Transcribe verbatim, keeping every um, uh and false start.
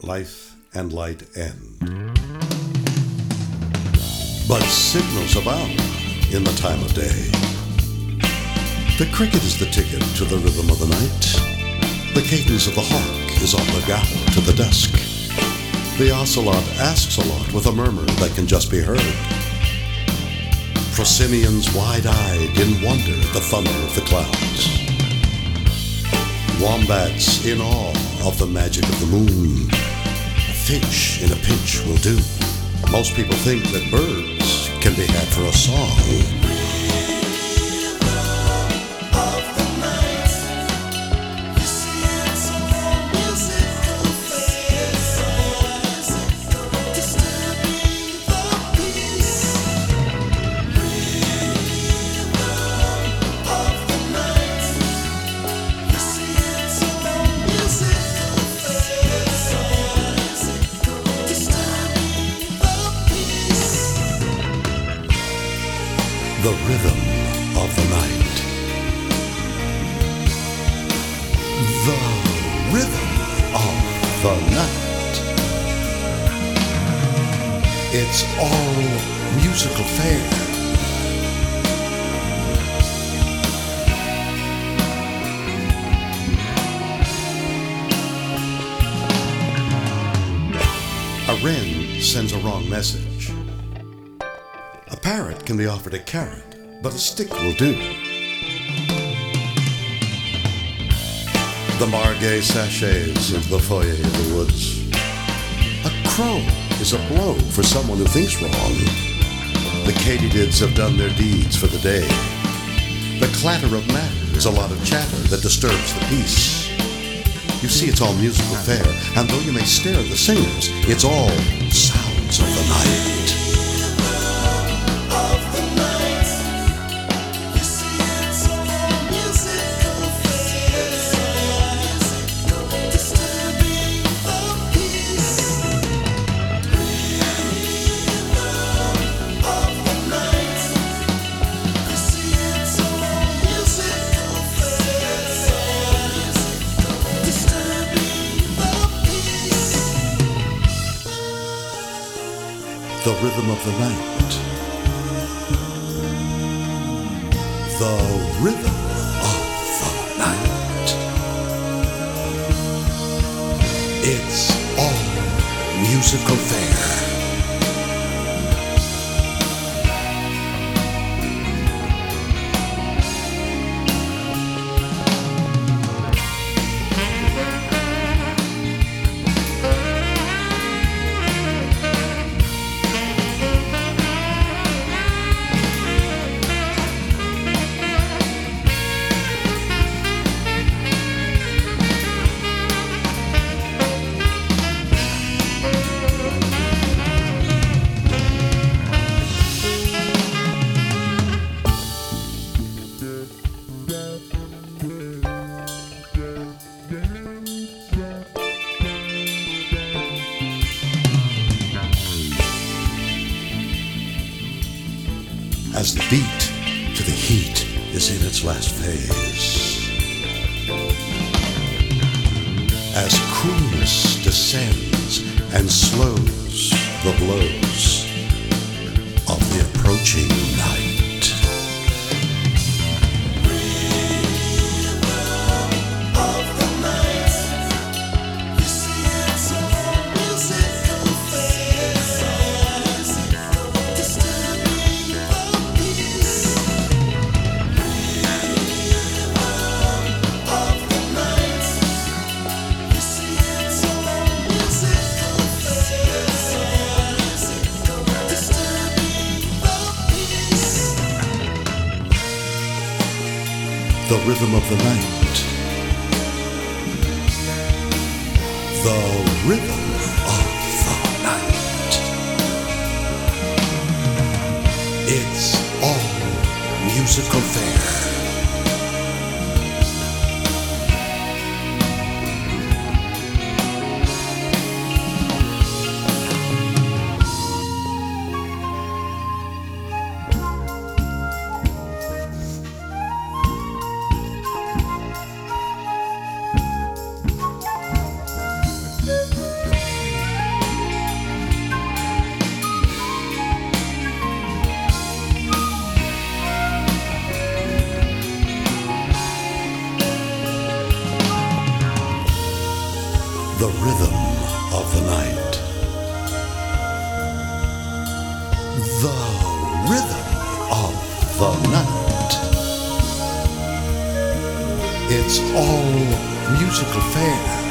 life and light end. But signals abound in the time of day. The cricket is the ticket to the rhythm of the night. The cadence of the hawk is on the gavel to the dusk. The ocelot asks a lot with a murmur that can just be heard. Prosimians wide-eyed in wonder at the thunder of the clouds. Wombats in awe of the magic of the moon. A finch in a pinch will do. Most people think that birds can be had for a song. The rhythm of the night. The rhythm of the night. It's all musical fare. A wren sends a wrong message. A parrot can be offered a carrot, but a stick will do. The margay sachets into the foyer of the woods. A crow is a blow for someone who thinks wrong. The katydids have done their deeds for the day. The clatter of matter is a lot of chatter that disturbs the peace. You see, it's all musical fare, and though you may stare at the singers, it's all sounds of the night. The rhythm of the night. The rhythm of the night. It's all musical fare. As the beat to the heat is in its last phase. As coolness descends and slows the blows of the approaching night. The rhythm of the night. The rhythm of the night. It's all musical fare. rhythm of the night. The rhythm of the night. It's all musical fare.